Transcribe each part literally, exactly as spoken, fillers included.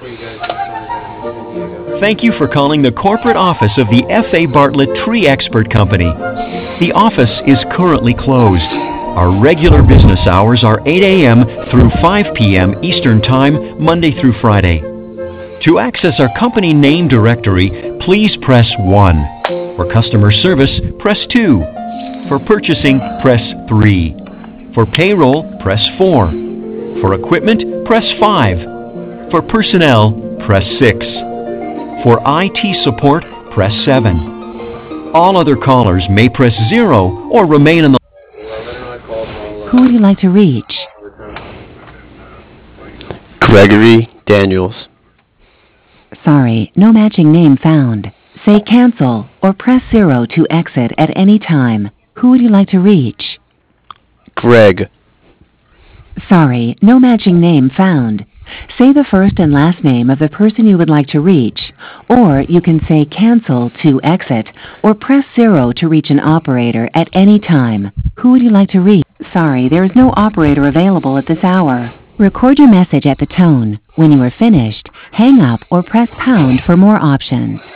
Thank you for calling the corporate office of the F A. Bartlett Tree Expert Company. The office is currently closed. Our regular business hours are eight a.m. through five p.m. Eastern Time, Monday through Friday. To access our company name directory, please press one. For customer service, press two. For purchasing, press three. For payroll, press four. For equipment, press five. For personnel, press six. For I T support, press seven. All other callers may press zero or remain on the... Who would you like to reach? Gregory Daniels. Sorry, no matching name found. Say cancel or press zero to exit at any time. Who would you like to reach? Greg. Sorry, no matching name found. Say the first and last name of the person you would like to reach, or you can say cancel to exit, or press zero to reach an operator at any time. Who would you like to reach? Sorry, there is no operator available at this hour. Record your message at the tone. When you are finished, hang up or press pound for more options.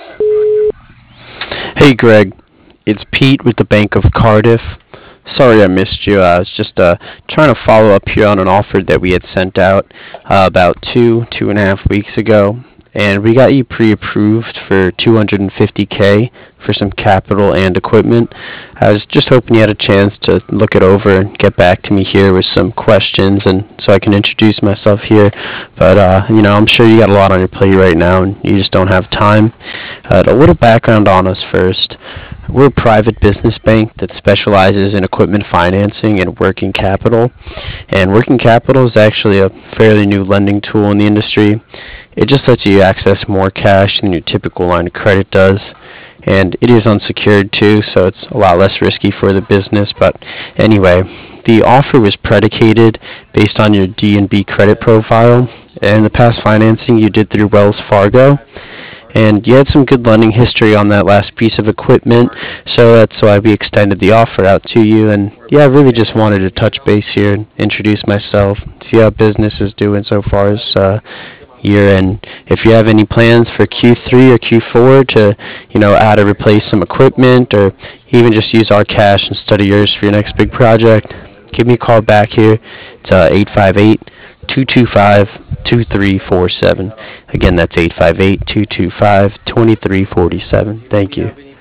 Hey Greg, it's Pete with the Bank of Cardiff. Sorry I missed you. I was just uh, trying to follow up here on an offer that we had sent out uh, about two, two and a half weeks ago. And we got you pre-approved for two hundred fifty K for some capital and equipment. I was just hoping you had a chance to look it over and get back to me here with some questions, and so I can introduce myself here. But uh, you know, I'm sure you got a lot on your plate right now, and you just don't have time. Uh, a little background on us first. We're a private business bank that specializes in equipment financing and working capital. And working capital is actually a fairly new lending tool in the industry. It just lets you access more cash than your typical line of credit does. And it is unsecured too, so it's a lot less risky for the business. But anyway, the offer was predicated based on your D and B credit profile and the past financing you did through Wells Fargo. And you had some good lending history on that last piece of equipment, so that's why we extended the offer out to you. And yeah, I really just wanted to touch base here and introduce myself, see how business is doing so far this uh, year, and if you have any plans for Q three or Q four to, you know, add or replace some equipment, or even just use our cash instead of yours for your next big project, give me a call back here. It's uh, eight five eight, two two five, two three four seven. Again, that's eight five eight, two two five, two three four seven. Thank you.